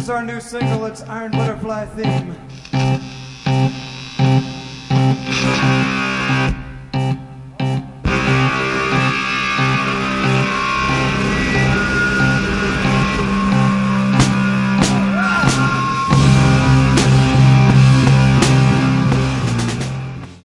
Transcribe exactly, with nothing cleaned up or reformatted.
is our new single. It's Iron Butterfly Theme.